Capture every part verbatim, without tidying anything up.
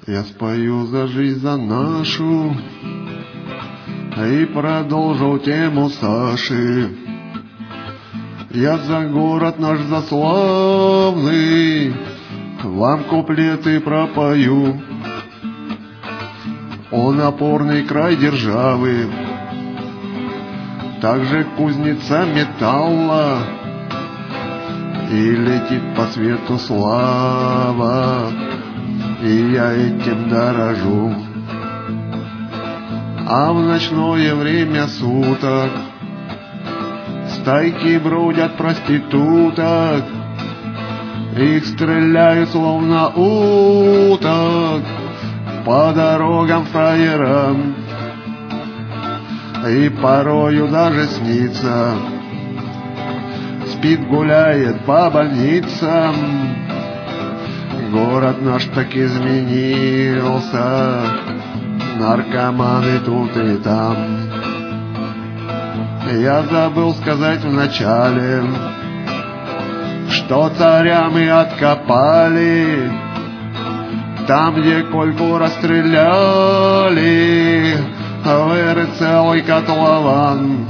Я спою за жизнь, за нашу, и продолжу тему Саши. Я за город наш заславный, вам куплеты пропою. Он опорный край державы, также кузница металла, и летит по свету слава, и я этим дорожу. А в ночное время суток стайки бродят проституток, их стреляют словно уток по дорогам фраерам. И порою даже снится, спит, гуляет по больницам. Город наш так изменился, наркоманы тут и там. Я забыл сказать вначале, что царя мы откопали, там, где Кольку расстреляли, выры целый котлован.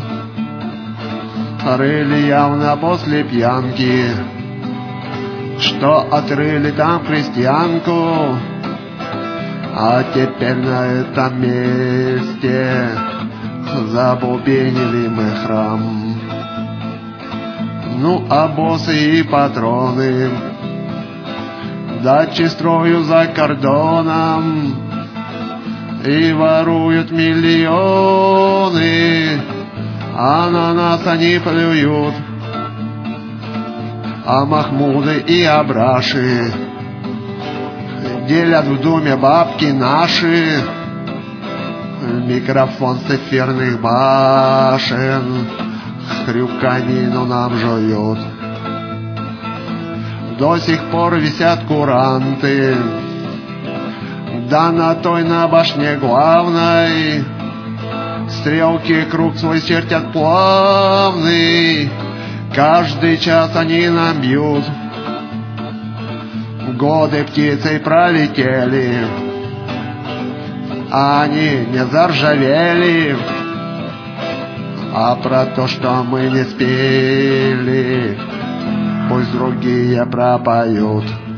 Рыли явно после пьянки, что отрыли там крестьянку, а теперь на этом месте забубенили мы храм. Ну, а боссы и патроны дачи строю за кордоном и воруют миллионы, а на нас они плюют. А Махмуды и Абраши делят в доме бабки наши. Микрофон с эфирных башен хрюканину нам жует. До сих пор висят куранты, да на той, на башне главной, стрелки круг свой чертят плавный. Каждый час они нам бьют. Годы птицей пролетели, а они не заржавели. А про то, что мы не спели, пусть другие пропоют.